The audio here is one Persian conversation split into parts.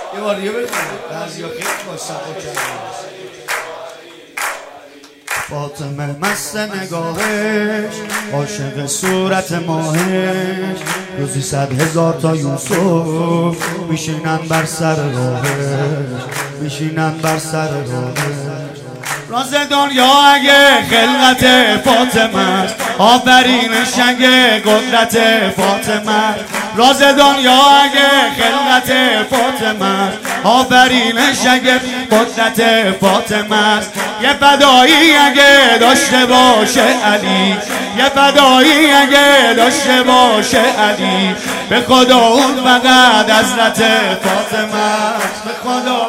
یه بار دیگه بکنم بعضی ها خیلی با صفا کردن. فاطمه مست نگاهش، عاشق صورت ماهش، روزی 100,000 تا یوسف میشینن بر سر راهش، میشینن بر سر راهش. راز دنیا اگه خلقت فاطمه است، آفرینش اگه قدرت فاطمه است. راز دنیا اگه خلقت فاطمه است، آفرینش اگه قدرت فاطمه است. یه فدایی اگه داشته باشه علی، یه فدایی اگه داشته باشه علی، به خدا اون فقط حضرت فاطمه است، به خدا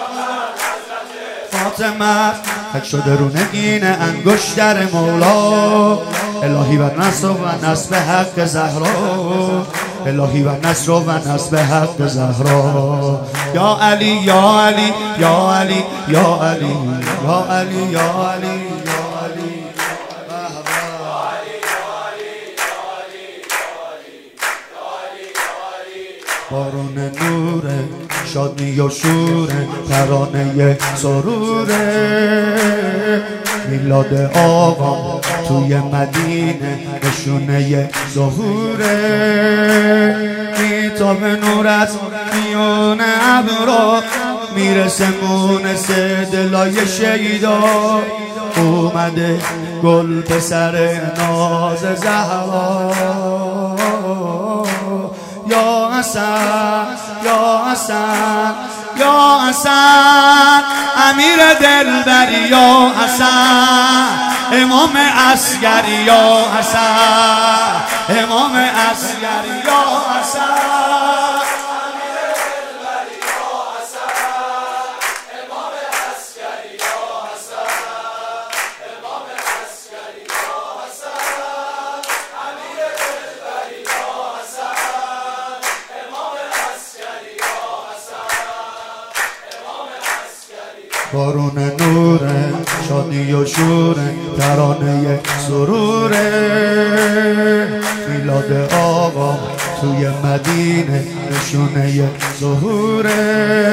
فاطمه حق شده رو نگین انگشتر مولا. الهی و نصر و نصب حق زهرا، الهی و نصر و نصب حق زهرا. یا علی یا علی یا علی یا علی یا علی یا علی یا علی. بارون نوره، شادی و شوره، ترانه سروره، میلاد آقا توی مدینه، نشونه ظهوره. کتاب نور از میون ابرا، میرسه مونس دلای شیدا. اومده گل به سر ناز زهرا. یا حسن یا حسن یا حسن، امیر دلبری یا حسن، امام عسکری یا حسن، امام عسکری یا حسن. بارون نوره، شادی و شوره، ترانه سروره، میلاد آقا توی مدینه، نشونه ظهوره.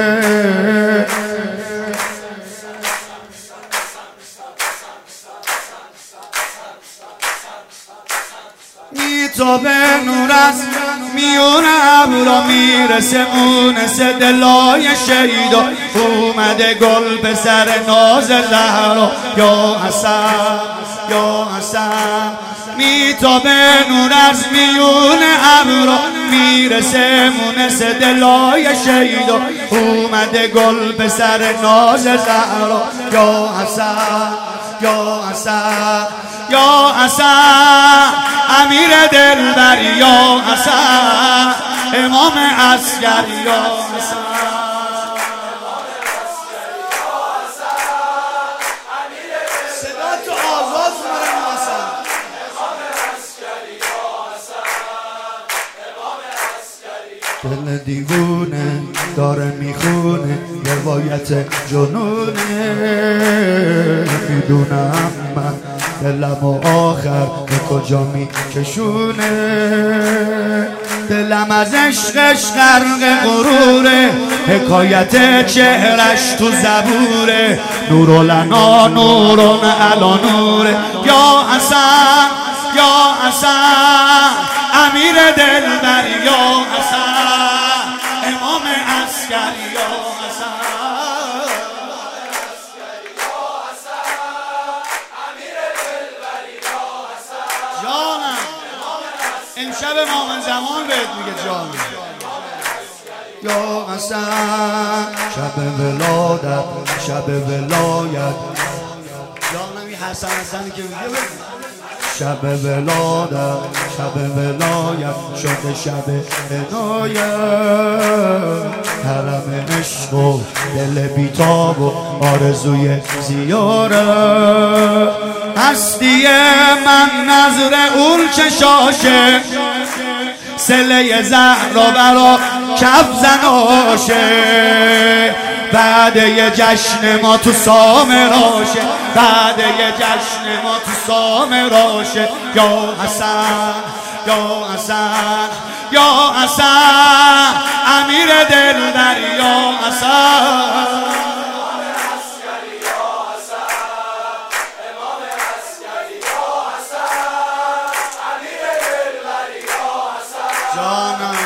میتابه نور از میون ابرا، میرسه مونس دلای شیدا. اومده گل به سر ناز زهرا. یا حسن یا حسن، میتابه نور از میون ابرا، میرسه مونس دلای شیدا. اومده گل به سر ناز زهرا. یا حسن یا حسن یا حسن، امیر دلبری یا حسن، امام عسکری یا حسن. صدا تو آواز برم حسن. امام عسکری یا حسن، امام عسکری. دل دیوونه داره میخونه روایت جنونه. میدونم من دلم و آخر به کجا میکشونه. دلم از عشقش غرق غروره، حکایت چهرش تو زبوره. نور لنا نورون علا نوره. یا حسن یا حسن، امیر دلبری یا حسن، امام عسکری یا حسن. امشب امام زمان بهت میگه جان. یا حسن، شب ولادت، شب ولایت. جانم این حسن حسنی که میگه شب ولادت، شب ولایت، شد شب عنایت. حرم عشق و دل بیتاب و آرزوی زیارت. هستی من نظر اون چشاشه، سله زهرا برا کف زناشه. بعد یه جشن ما تو سامراشه، بعد یه جشن ما تو سامراشه. یا حسن یا حسن یا حسن، امیر دلبری یا حسن جانم